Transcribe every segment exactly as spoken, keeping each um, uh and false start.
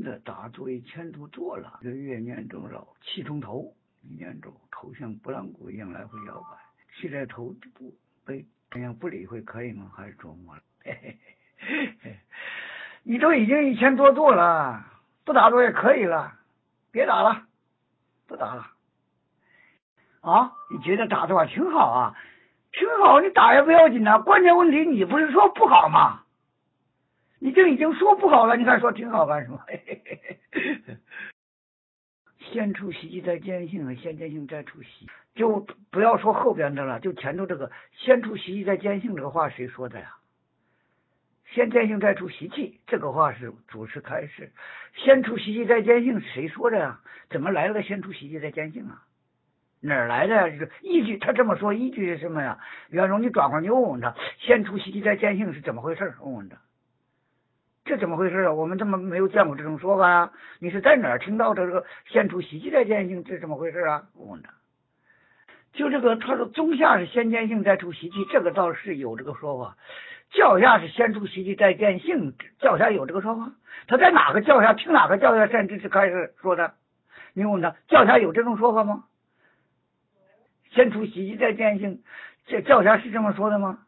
的打坐以前途做了，这个月年中老，气冲头，一年中头像拨浪鼓一样来回摇摆，气在头部被这样不理会可以吗？还是琢磨了？嘿嘿嘿，你都已经一千多做了，不打坐也可以了，别打了，不打了。啊，你觉得打坐挺好啊？挺好，你打也不要紧啊。关键问题你不是说不好吗？你就已经说不好了，你还说挺好干什么？先出习在坚信和先坚信再出习，就不要说后边的了，就前头这个先出习在坚信这个话谁说的呀？先坚信再出习气，这个话是主持开示。先出习在坚信是谁说的呀？怎么来了个先出习在坚信啊？哪儿来的呀？这个依据他这么说，依据是什么呀？袁荣，你转过来你问问他，先出习在坚信是怎么回事？问问他。这怎么回事啊？我们怎么没有见过这种说法啊？你是在哪儿听到这个先出习气再坚信，这怎么回事啊？我问他，就这个他说中下是先坚信再出习气，这个倒是有这个说法。教下是先出习气再坚信，教下有这个说法？他在哪个教下听哪个教下善知识开始说的？你问他，教下有这种说法吗？先出习气再坚信，这教下是这么说的吗？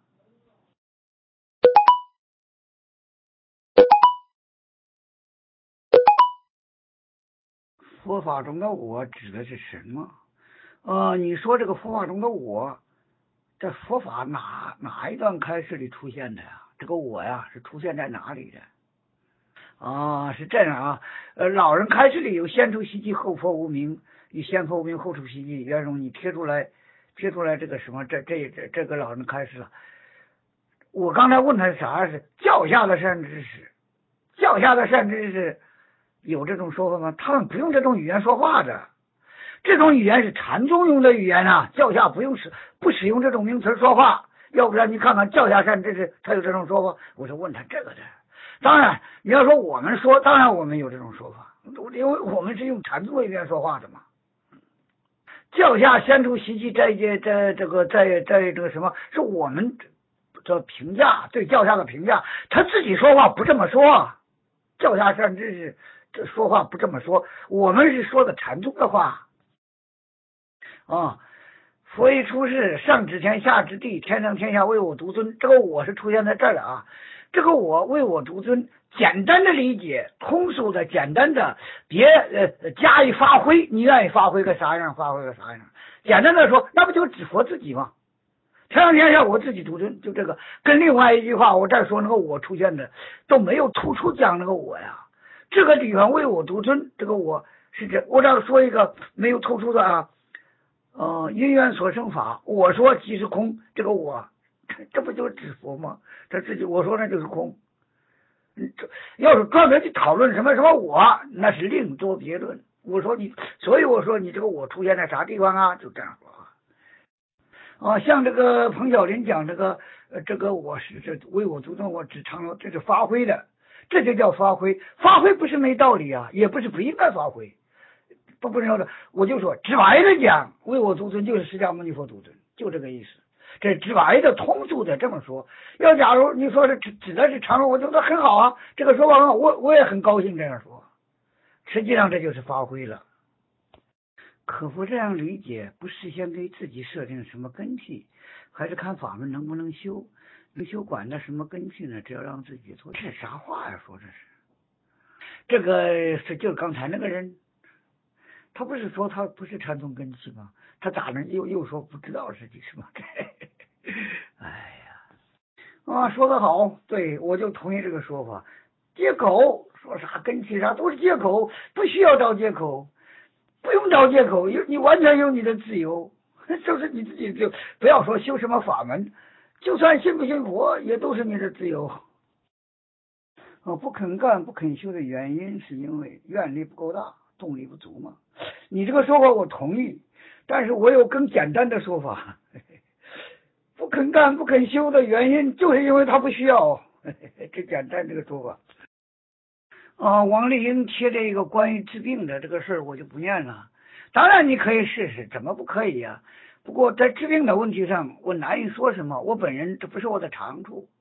佛法中的我指的是什么？呃，你说这个佛法中的我，这佛法哪哪一段开示里出现的呀？这个我呀是出现在哪里的？啊，是这样啊。呃，老人开示里有先出习气后佛无名，与先佛无名后出习气。袁荣，你贴出来，贴出来这个什么？这这这这个老人开示了。我刚才问他是啥？是教下的善知识，教下的善知识有这种说法吗？他们不用这种语言说话的。这种语言是禅宗用的语言啊，教下不用使不使用这种名词说话，要不然你看看教下善知识他有这种说法，我是问他这个的。当然你要说我们说，当然我们有这种说法，因为我们是用禅宗语言说话的嘛。教下先出习气，在这在这个在在这个什么，是我们的评价，对教下的评价，他自己说话不这么说，教下善知识这说话不这么说，我们是说的禅宗的话。啊，佛一出世，上知天下知地，天上天下为我独尊。这个我是出现在这儿的啊，这个我为我独尊，简单的理解，通俗的，简单的，别呃加以发挥，你愿意发挥个啥样，发挥个啥样。简单的说，那不就指佛自己吗？天上天下我自己独尊，就这个。跟另外一句话，我再说那个我出现的都没有突出讲那个我呀。这个地方为我独尊，这个我是这，我这说一个没有突出的啊。呃，因缘所生法，我说即是空，这个我，这不就是指佛吗？这自己我说那就是空。这要是专门去讨论什么什么我，那是另作别论。我说你，所以我说你这个我出现在啥地方啊？就这样说啊。啊，像这个彭小林讲这个，呃，这个我是这为我独尊，我只唱了，这是发挥的，这就叫发挥。发挥不是没道理啊，也不是不应该发挥。不不是说的，我就说直白的讲，为我独尊就是释迦牟尼佛独尊，就这个意思。这直白的通俗的这么说。要假如你说是指指的是常人，我觉得很好啊，这个说法很好，我我也很高兴这样说。实际上这就是发挥了。可否这样理解？不事先给自己设定什么根器，还是看法门能不能修？能修管的什么根器呢？只要让自己做，这是啥话呀？说这是，这个是就是刚才那个人。他不是说他不是禅宗根器吗？他咋能又又说不知道是什么？哎呀，啊，说得好，对，我就同意这个说法。借口说啥根器啥都是借口，不需要找借口，不用找借口，有你完全有你的自由，就是你自己就不要说修什么法门，就算信不信佛也都是你的自由。哦，不肯干不肯修的原因是因为愿力不够大，动力不足嘛。你这个说法我同意，但是我有更简单的说法。不肯干不肯修的原因就是因为他不需要。这简单这个说法。啊，王丽英贴这个关于治病的这个事儿，我就不念了。当然你可以试试，怎么不可以呀？不过在治病的问题上，我难以说什么。我本人这不是我的长处，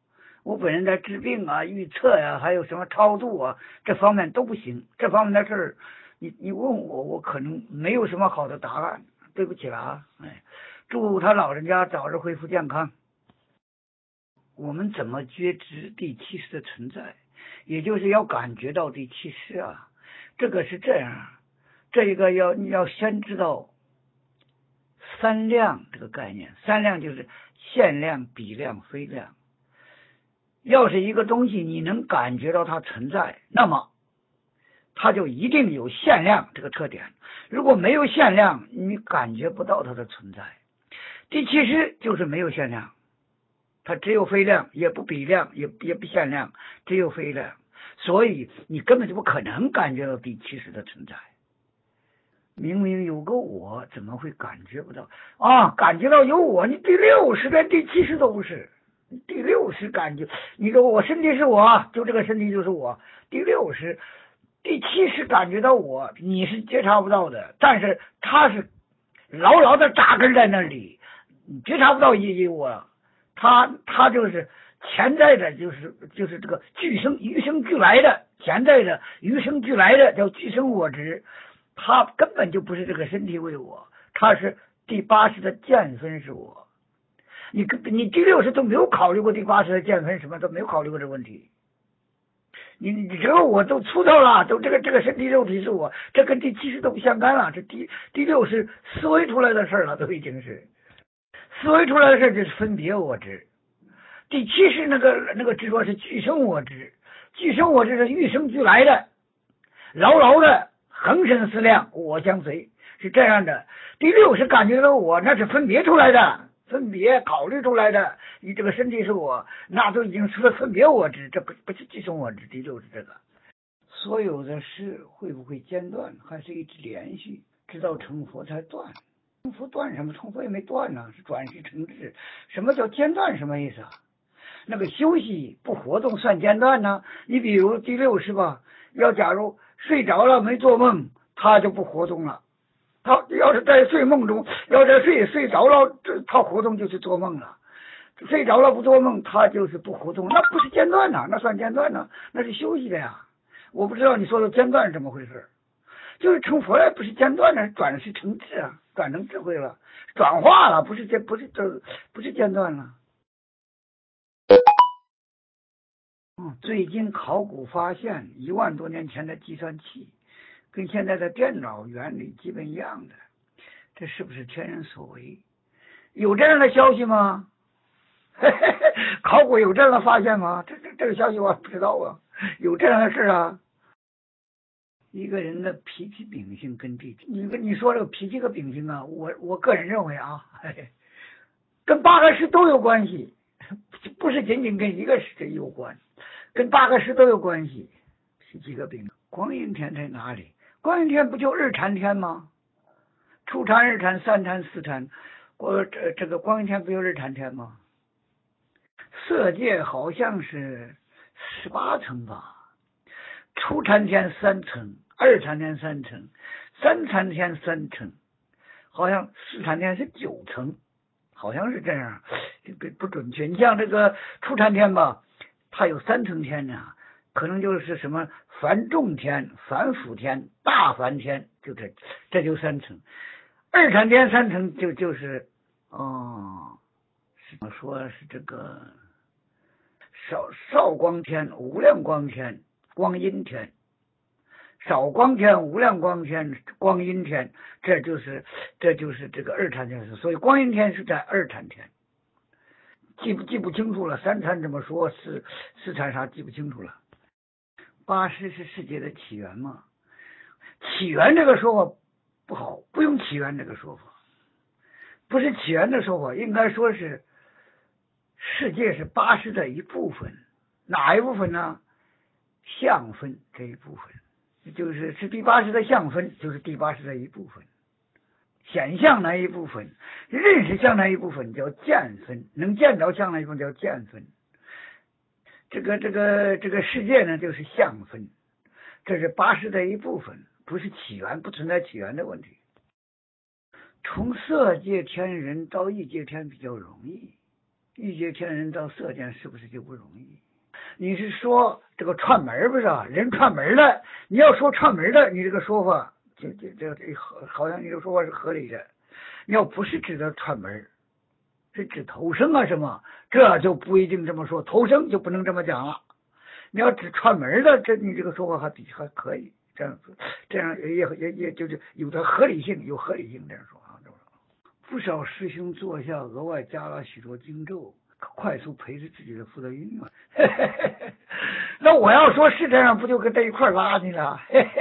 我本人在治病啊、预测呀、啊，还有什么超度啊，这方面都不行。这方面的事儿，你你问我，我可能没有什么好的答案。对不起了啊，哎，祝他老人家早日恢复健康。我们怎么觉知第七识的存在？也就是要感觉到第七识啊，这个是这样，这一个要你要先知道三量这个概念。三量就是现量、比量、非量。要是一个东西你能感觉到它存在，那么它就一定有现量这个特点。如果没有现量，你感觉不到它的存在。第七识就是没有现量，它只有非量，也不比量，也也不现量，只有非量，所以你根本就不可能感觉到第七识的存在。明明有个我，怎么会感觉不到啊？感觉到有我，你第六识连第七识都不是。第六识感觉，你说我身体是我，就这个身体就是我。第六识，第七识感觉到我，你是觉察不到的，但是他是牢牢的扎根在那里，你觉察不到一一我，他他就是潜在的，就是就是这个俱生与生俱来的，潜在的与生俱来的叫俱生我执，他根本就不是这个身体为我，他是第八识的见分是我。你你第六识都没有考虑过第八识的见分，什么都没有考虑过这个问题。你你这个我都粗糙了，都这个这个身体肉体是我，这跟第七识都不相干了。这第第六识思维出来的事儿了，都已经是思维出来的事儿，就是分别我执。第七识那个那个执着是俱生我执，俱生我执是与生俱来的，牢牢的恒身思量，我相随，是这样的。第六识感觉到我，那是分别出来的。分别考虑出来的，你这个身体是我，那都已经是分别我执，这不不是俱生我执，第六是这个。所有的事会不会间断，还是一直连续，直到成佛才断。成佛断什么？成佛也没断呢，是转世成智。什么叫间断？什么意思啊？那个休息不活动算间断呢？你比如第六是吧？要假如睡着了没做梦，他就不活动了。他要是在睡梦中，要在睡睡着了，这他活动就是做梦了。睡着了不做梦，他就是不活动，那不是间断呐，那算间断呢？那是休息的呀。我不知道你说的间断是怎么回事，就是成佛了，不是间断了，转世成智啊，转成智慧了，转化了，不是间，不是这，不是间断了。嗯，最近考古发现，一万多年前的计算器跟现在的电脑原理基本一样的，这是不是天人所为？有这样的消息吗？考古有这样的发现吗？这这这个消息我不知道啊，有这样的事啊。一个人的脾气秉性跟这，你跟你说这个脾气和秉性啊，我我个人认为啊，嘿跟八个识都有关系，不是仅仅跟一个识有关，跟八个识都有关系。脾气和秉性，光阴天在哪里？光阴天不就日禅天吗？初禅、日禅、三禅、四禅，我这这个光阴天不就日禅天吗？色界好像是十八层吧，初禅天三层，二禅天三层，三禅天三层，好像四禅天是九层，好像是这样，这个不准确。你像这个初禅天吧，它有三层天呢，可能就是什么梵众天、梵辅天、大梵天，就这这就三层。二禅天三层就就是哦，怎么说是这个少少光天、无量光天、光阴天。少光天、无量光天、光阴天，这就是这就是这个二禅天。所以光阴天是在二禅天，记不记不清楚了。三禅怎么说？四四禅啥记不清楚了。八识是世界的起源吗？起源这个说法不好，不用起源这个说法，不是起源的说法，应该说是世界是八识的一部分。哪一部分呢？相分这一部分。就是是第八识的相分，就是第八识的一部分。显象那一部分，认识相那一部分叫见分，能见着相那一部分叫见分。这个这个这个世界呢，就是相分，这是八识的一部分，不是起源，不存在起源的问题。从色界天人到异界天比较容易， 欲界天人到色见是不是就不容易？你是说这个串门不是啊？人串门的，你要说串门的，你这个说法就就这这好像你这个说法是合理的。你要不是指的串门，是指投生啊什么，这就不一定这么说，投生就不能这么讲了。你要指串门的，这你这个说法还比还可以，这样子，这样也也也就是有的合理性，有合理性这样说啊。不少师兄座下额外加了许多经咒，快速培植自己的福德因缘。那我要说是这样，不就跟这一块拉去了？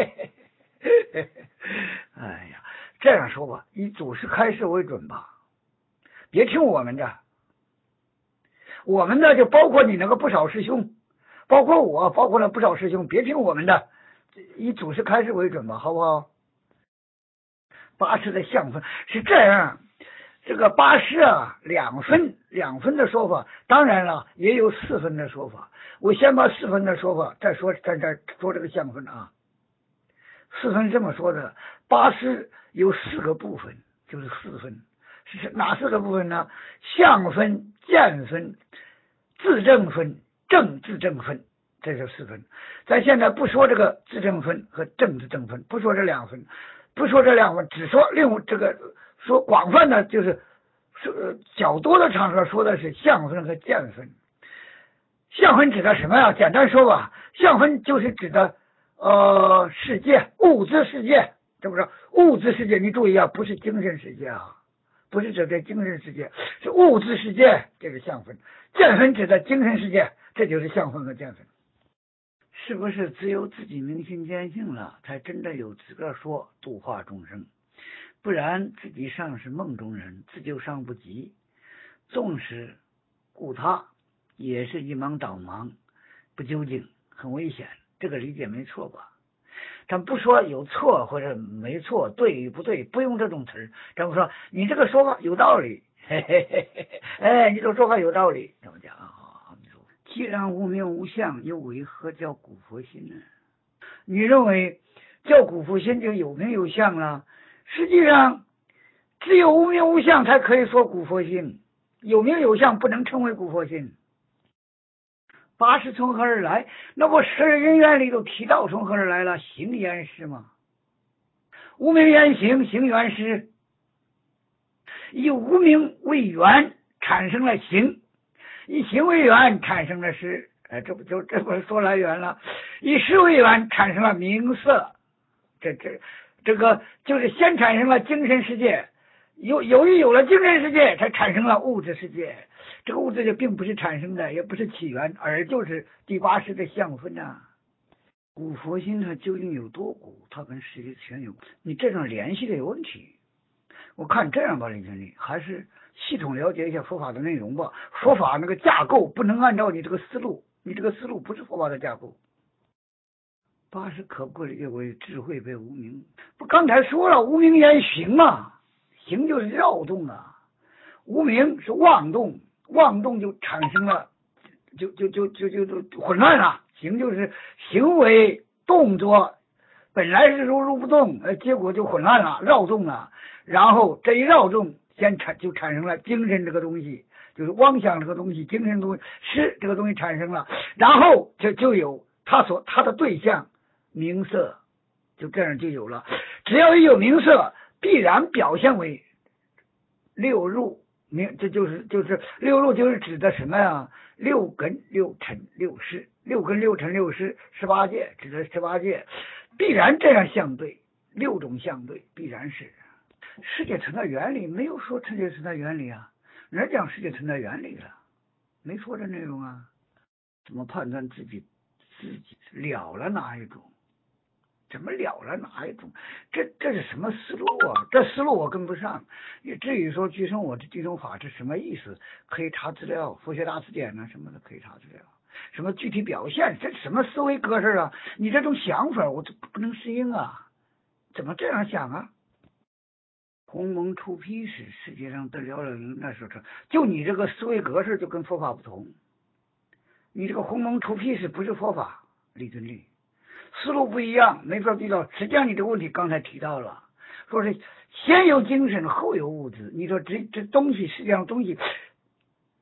哎呀，这样说吧，以祖师开示为准吧，别听我们的，我们的就包括你那个不少师兄，包括我，包括了不少师兄，别听我们的，以祖师开示为准吧，好不好？八师的相分是这样。这个八师啊，两分两分的说法，当然了，也有四分的说法。我先把四分的说法再说，再再说这个相分啊。四分这么说的，八师有四个部分，就是四分，是哪四个部分呢？相分、见分、自证分、正自证分，这是四分。咱现在不说这个自证分和正自证分，不说这两分，不说这两分，只说另这个。说广泛的就是说较多的场合说的是相分和见分。相分指的什么呀？简单说吧，相分就是指的呃世界，物质世界，这不是物质世界？你注意啊，不是精神世界啊，不是指的精神世界，是物质世界，这是相分。见分指的精神世界，这就是相分和见分。是不是只有自己明心见性了，才真的有资格说度化众生？不然自己尚是梦中人，自救尚不及，纵使顾他也是一忙倒忙，不究竟，很危险。这个理解没错吧？咱不说有错或者没错，对与不对，不用这种词儿。咱们说你这个说法有道理，嘿嘿嘿嘿，哎，你这个说法有道理，怎么讲啊？既然无名无相，又为何叫古佛心呢？你认为叫古佛心就有名有相了？实际上，只有无名无相才可以说古佛心，有名有相不能称为古佛心。八是从何而来？那不十二因缘里头提到从何而来了？行缘师嘛，无名缘行，行缘师，以无名为缘产生了行，以行为缘产生了师，哎，这不就这不是说来缘了？以师为缘产生了名色，这这。这个就是先产生了精神世界，由由于有了精神世界，才产生了物质世界。这个物质世界并不是产生的，也不是起源，而就是第八识的相分呐、啊。古佛心它究竟有多古？它跟世界全有，你这种联系的有问题。我看这样吧，李经理，还是系统了解一下佛法的内容吧。佛法那个架构不能按照你这个思路，你这个思路不是佛法的架构。八是可不可以为智慧被无名？不，刚才说了，无名言行嘛，行就是绕动啊，无名是妄动，妄动就产生了，就就就就就就混乱了。行就是行为动作，本来是如如不动，呃，结果就混乱了，绕动了。然后这一绕动，先产就产生了精神这个东西，就是妄想这个东西，精神东西是这个东西产生了，然后就就有他所他的对象。名色就这样就有了，只要一有名色，必然表现为六入名，这就是就是六入就是指的什么呀？六根六尘六识，六根六尘六识，十八界指的十八界，必然这样相对，六种相对必然是世界存在原理，没有说世界存在原理啊，哪讲世界存在原理了？没说这内容啊，怎么判断自己自己了了哪一种？怎么了了哪一种？这这是什么思路啊？这思路我跟不上。也至于说居生我这这种法是什么意思？可以查资料，佛学大词典啊什么的可以查资料。什么具体表现？这什么思维格式啊？你这种想法我不能适应啊！怎么这样想啊？鸿蒙出批时，世界上得了了那时候就你这个思维格式就跟佛法不同。你这个鸿蒙出批时不是佛法，李尊立。思路不一样，没法比较。实际上你这个问题刚才提到了，说是先有精神后有物质。你说这这东西实际上东西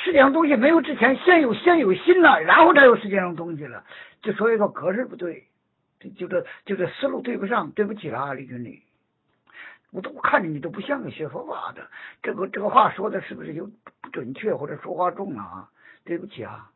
世界上东西没有之前，先有先有心了，然后才有世界上东西了。就所以说格式不对，就就这就这思路对不上，对不起了，李经理。我都看着你都不像个学佛法的，这个这个话说的是不是有不准确或者说话重了啊？对不起啊。